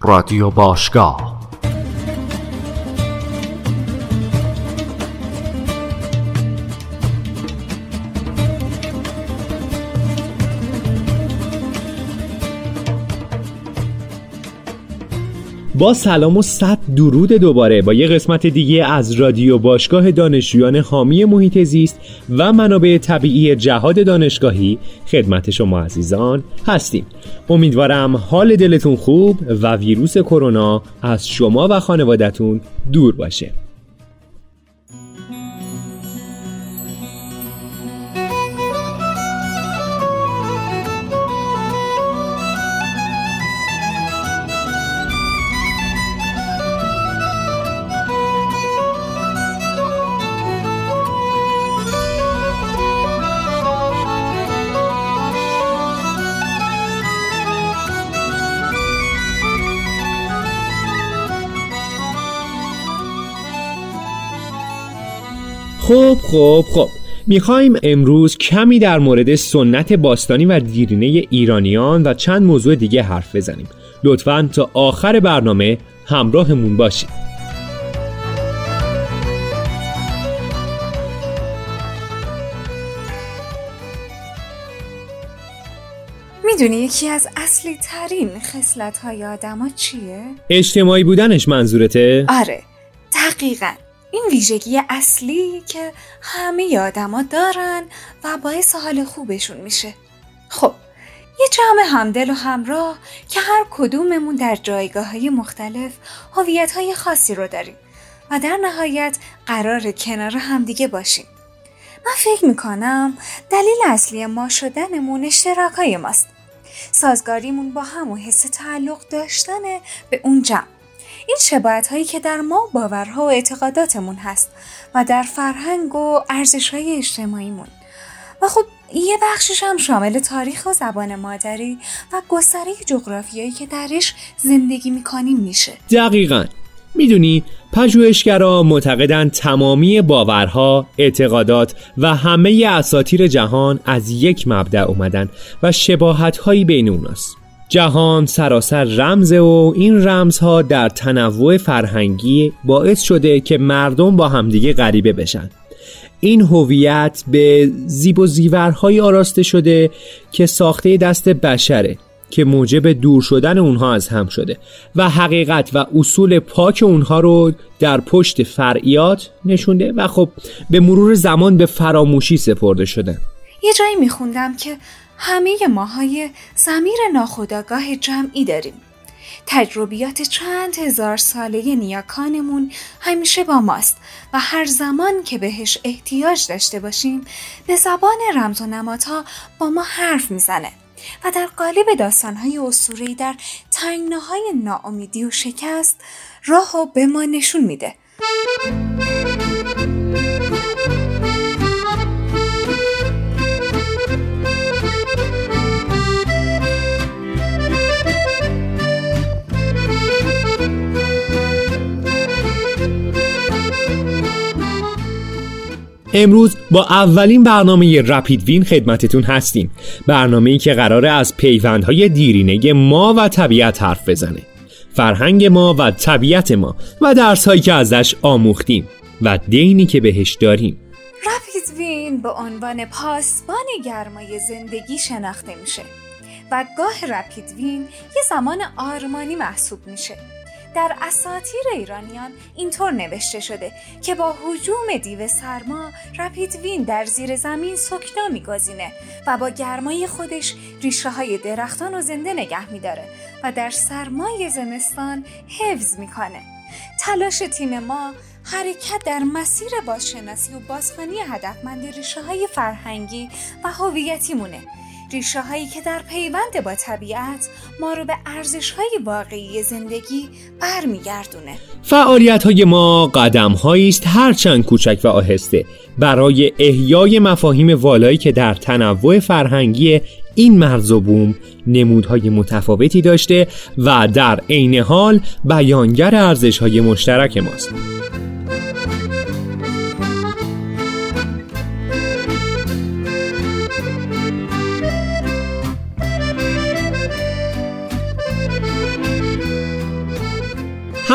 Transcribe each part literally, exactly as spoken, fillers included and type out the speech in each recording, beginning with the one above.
رادیو باشگاه. با سلام و صد درود دوباره با یه قسمت دیگه از رادیو باشگاه دانشجویان حامی محیط زیست و منابع طبیعی جهاد دانشگاهی خدمت شما عزیزان هستیم. امیدوارم حال دلتون خوب و ویروس کرونا از شما و خانوادتون دور باشه. خب خب خب میخوایم امروز کمی در مورد سنت باستانی و دیرینه ایرانیان و چند موضوع دیگه حرف بزنیم. لطفاً تا آخر برنامه همراهمون باشید. میدونی یکی از اصلی ترین خصلت های آدم ها چیه؟ اجتماعی بودنش منظورته؟ آره دقیقاً. این ویژگی اصلی که همه آدما دارن و باعث حال خوبشون میشه. خب یه جمع همدل و همراه که هر کدوممون در جایگاه‌های مختلف هویت‌های خاصی رو داریم و در نهایت قرار کنار همدیگه باشیم. من فکر میکنم دلیل اصلی ما شدنمون اشتراکای ماست. سازگاریمون با هم و حس تعلق داشتن به اون جمع. این شباهت هایی که در ما باورها و اعتقاداتمون هست و در فرهنگ و ارزش‌های اجتماعیمون و خب یه بخشش هم شامل تاریخ و زبان مادری و گستره جغرافیایی که درش زندگی میکنیم میشه. دقیقاً. میدونی پژوهشگرا معتقدن تمامی باورها، اعتقادات و همه اساطیر جهان از یک مبدأ اومدن و شباهت‌هایی بین اوناست. جهان سراسر رمزه و این رمزها در تنوع فرهنگی باعث شده که مردم با همدیگه غریبه بشن. این هویت به زیب و زیورهای آراسته شده که ساخته دست بشره که موجب دور شدن اونها از هم شده و حقیقت و اصول پاک اونها رو در پشت فرعیات نشونده و خب به مرور زمان به فراموشی سپرده شده. یه جایی میخوندم که همه ماهای ضمیر ناخودآگاه جمعی داریم. تجربیات چند هزار ساله نیاکانمون همیشه با ماست و هر زمان که بهش احتیاج داشته باشیم به زبان رمز و نمادها با ما حرف میزنه و در قالب داستانهای اسطوره‌ای در تنگناهای ناامیدی و شکست راهو به ما نشون میده. امروز با اولین برنامه رپید وین خدمتتون هستیم. برنامه‌ای که قراره از پیوندهای دیرینه ما و طبیعت حرف بزنه. فرهنگ ما و طبیعت ما و درس‌هایی که ازش آموختیم و دینی که بهش داریم. رپید وین به عنوان پاسبان گرمای زندگی شناخته میشه و گاه رپید وین یه زمان آرمانی محسوب میشه. در اساطیر ایرانیان اینطور نوشته شده که با هجوم دیو سرما رپید وین در زیر زمین سکنا می‌گزینه و با گرمای خودش ریشه های درختان رو زنده نگه می‌داره و در سرمای زمستان حفظ می‌کنه. تلاش تیم ما حرکت در مسیر بازشناسی و بازخوانی هدفمند ریشه های فرهنگی و هویتی مونه. ریشه هایی که در پیوند با طبیعت ما رو به ارزش های واقعی زندگی برمیگردونه. فعالیت های ما قدم هایی است هرچند کوچک و آهسته برای احیای مفاهیم والایی که در تنوع فرهنگی این مرز و بوم نمودهای متفاوتی داشته و در عین حال بیانگر ارزش های مشترک ماست.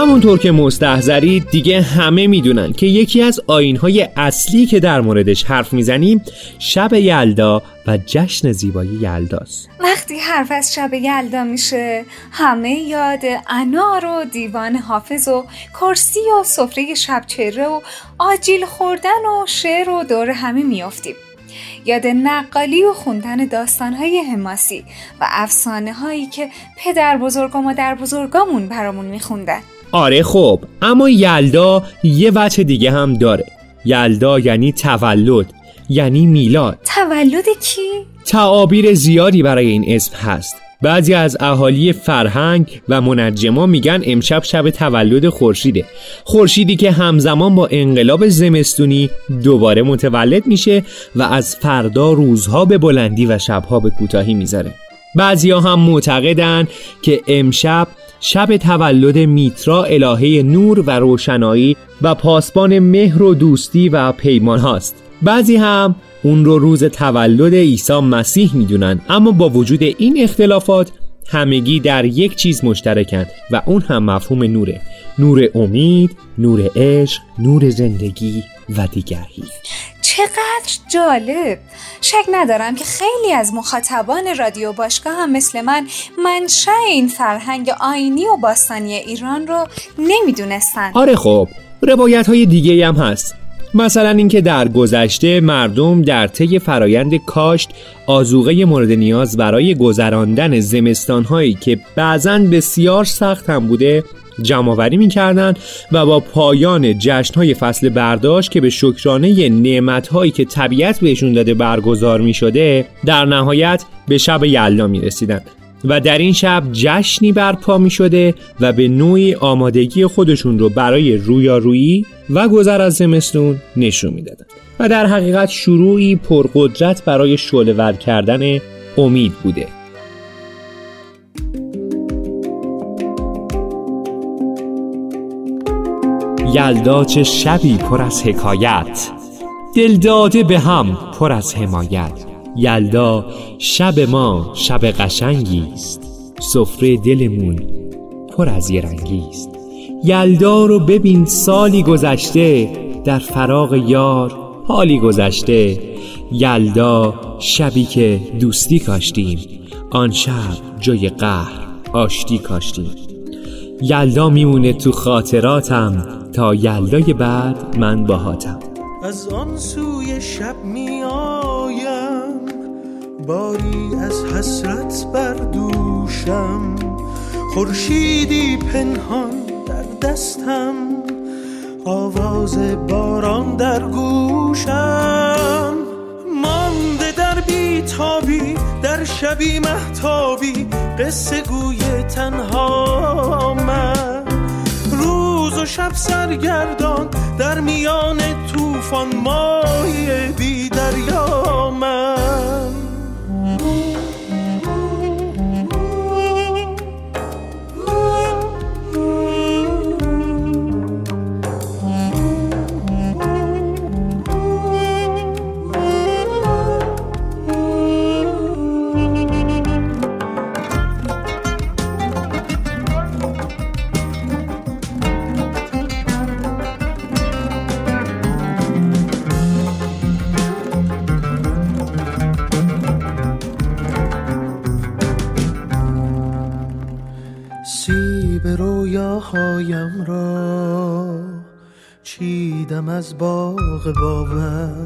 همونطور که مستحضرید دیگه همه میدونن که یکی از آیین‌های اصلی که در موردش حرف میزنیم شب یلدا و جشن زیبایی یلداست. وقتی حرف از شب یلدا میشه همه یاد انار و دیوان حافظ و کرسی و سفره شبچره و آجیل خوردن و شعر و دور همه میافتیم. یاد نقالی و خوندن داستان‌های حماسی و افسانه‌هایی که پدر بزرگ و مادر بزرگامون برامون میخوندن. آره خب، اما یلدا یه وجه دیگه هم داره. یلدا یعنی تولد، یعنی میلاد. تولد کی؟ تعابیر زیادی برای این اسم هست. بعضی از اهالی فرهنگ و منجما میگن امشب شب تولد خورشیده. خورشیدی که همزمان با انقلاب زمستونی دوباره متولد میشه و از فردا روزها به بلندی و شبها به کوتاهی میذاره. بعضیا هم معتقدن که امشب شب تولد میترا الهه نور و روشنایی و پاسبان مهر و دوستی و پیمان هاست. بعضی هم اون رو روز تولد عیسی مسیح میدونن، اما با وجود این اختلافات همگی در یک چیز مشترکن و اون هم مفهوم نوره. نور امید، نور عشق، نور زندگی و دیگری. چقدر جالب! شک ندارم که خیلی از مخاطبان رادیو باشگاه هم مثل من منشأ این فرهنگ آیینی و باستانی ایران رو نمیدونستن. آره خب، روایت های دیگه هم هست. مثلا اینکه در گذشته مردم در طی فرایند کاشت آذوقه مورد نیاز برای گذراندن زمستان‌هایی که بعضاً بسیار سخت هم بوده جمع‌آوری می‌کردند و با پایان جشن‌های فصل برداشت که به شکرانه نعمت‌هایی که طبیعت بهشون داده برگزار می‌شده در نهایت به شب یلدا می‌رسیدند و در این شب جشنی برپا می‌شده و به نوعی آمادگی خودشون رو برای رویارویی و گذر از زمستون نشون میدادن و در حقیقت شروعی پرقدرت برای شعله‌ور کردن امید بوده. یلدا چه شبی پر از حکایت، دل داده به هم پر از حمایت. یلدا شب ما شب قشنگی است، سفره دلمون پر از یه رنگی است. یلدا رو ببین سالی گذشته، در فراق یار حالی گذشته. یلدا شبی که دوستی کاشتیم، آن شب جای قهر آشتی کاشتیم. یلدا میمونه تو خاطراتم، تا یلدای بعد من باهاتم. از آن سوی شب می آیم، باری از حسرت بر دوشم. خورشیدی پنهان در دستم، آواز باران در گوشم. مانده در بیتابی در شبی مهتابی، قصه گوی تنها من. روز و شب سرگردان در میان طوفان، ماهی بی دریا من. سیب رویاهایم را چیدم از باغ باور،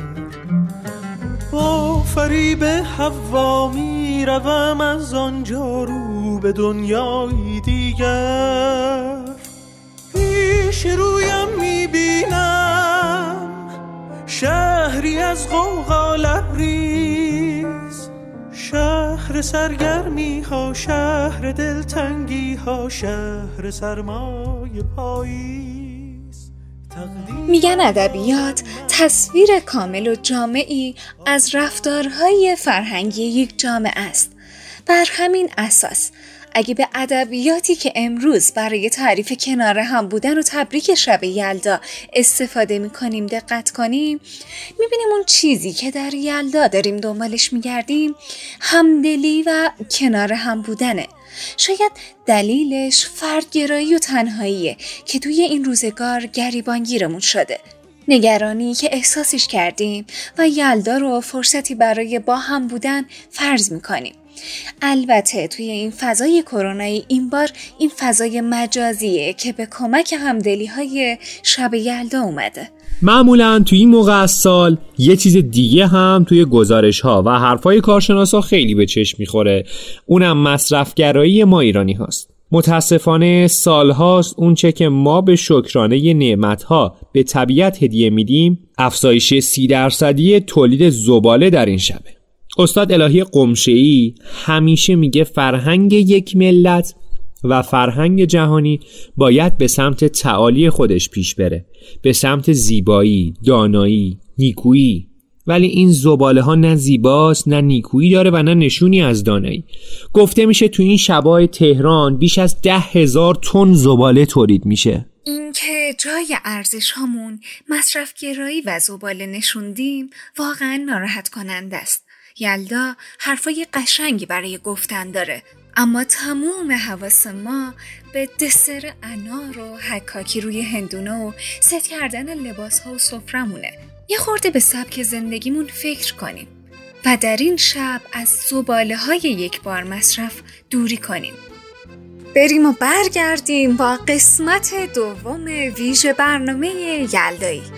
با فریب حوا می روم از آنجا رو به دنیای دیگر. پیش رویم می بینم شهری از غوغا لبریز، شهر سرگرمی ها، شهر دلتنگی ها، شهر سرمای پاییز. میگن ادبیات تصویر کامل و جامعی از رفتارهای فرهنگی یک جامعه است. بر همین اساس اگه به ادبیاتی که امروز برای تعریف کنار هم بودن و تبریک شب یلدا استفاده میکنیم دقت کنیم، میبینیم اون چیزی که در یلدا داریم دنبالش میگردیم همدلی و کنار هم بودنه. شاید دلیلش فردگرایی و تنهاییه که توی این روزگار گریبانگیرمون شده. نگرانی که احساسش کردیم و یلدا رو فرصتی برای با هم بودن فرض میکنیم. البته توی این فضای کرونایی این بار این فضای مجازیه که به کمک همدلی های شب یلدا اومده. معمولاً توی این موقع از سال یه چیز دیگه هم توی گزارش ها و حرفای کارشناسا خیلی به چشم میخوره، اونم مصرفگرایی ما ایرانی هاست. متاسفانه سالهاست اونچه که ما به شکرانه نعمتها به طبیعت هدیه میدیم افزایش سی درصدی تولید زباله در این شبه. استاد الهی قمشه‌ای همیشه میگه فرهنگ یک ملت و فرهنگ جهانی باید به سمت تعالی خودش پیش بره، به سمت زیبایی، دانایی، نیکویی. ولی این زباله ها نه زیباست، نه نیکویی داره و نه نشونی از دانایی. گفته میشه تو این شبای تهران بیش از ده هزار تن زباله تولید میشه. این که جای ارزش هامون مصرفگرایی و زباله نشوندیم واقعا ناراحت کننده است. یلدا حرفای قشنگی برای گفتن داره، اما تموم حواس ما به دسر انار و حکاکی روی هندونه و ست کردن لباس ها و سفرمونه. یه خورده به سبک زندگیمون فکر کنیم و در این شب از زباله های یک بار مصرف دوری کنیم. بریم و برگردیم با قسمت دوم ویژه برنامه یلدایی.